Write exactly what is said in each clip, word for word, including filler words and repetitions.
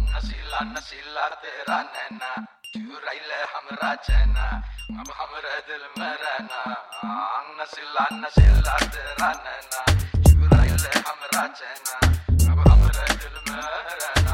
नशीला नशीला तेरा नैना चुराई ले हमरा चैना अब हमरे दिल में रहना। नशीला नशीला तेरा नैना चुराई ले हमरा चैना अब हमरे दिल में रहना।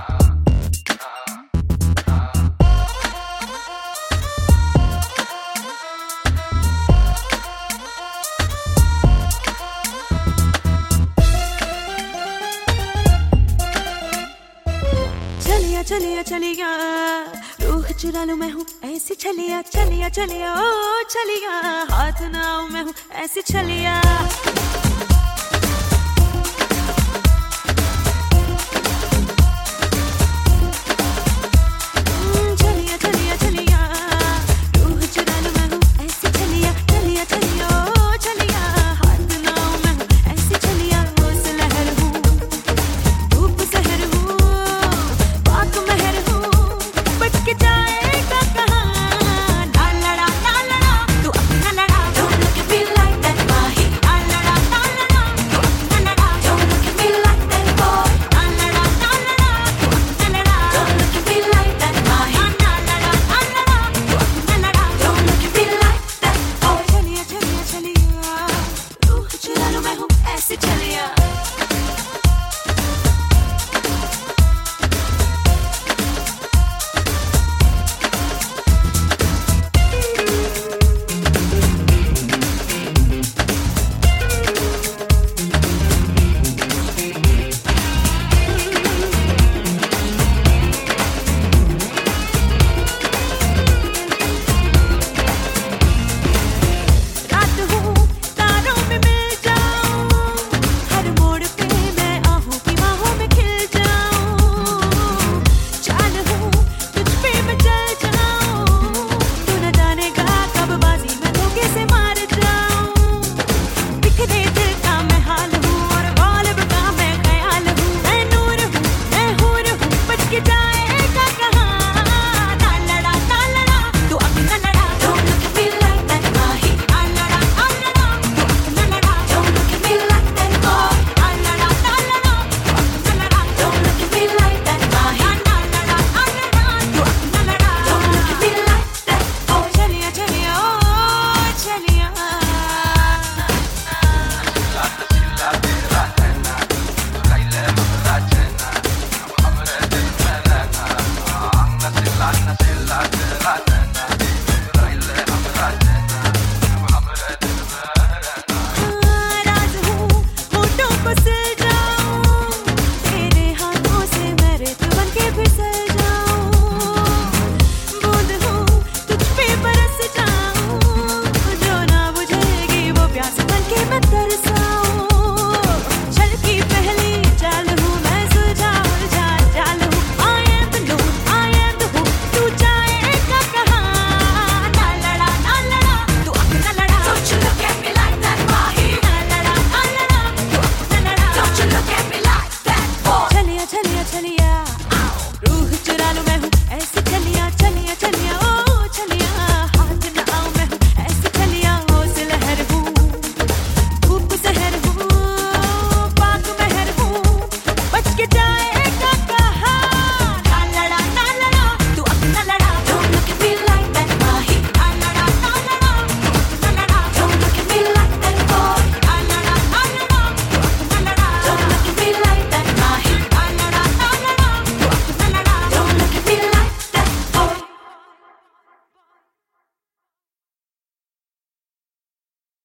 चलिया चलिया चलिया रूह चुरा लूं मैं हूँ ऐसी चलिया चलिया चलिया ओ चलिया हाथ ना आऊं मैं हूँ ऐसी चलिया।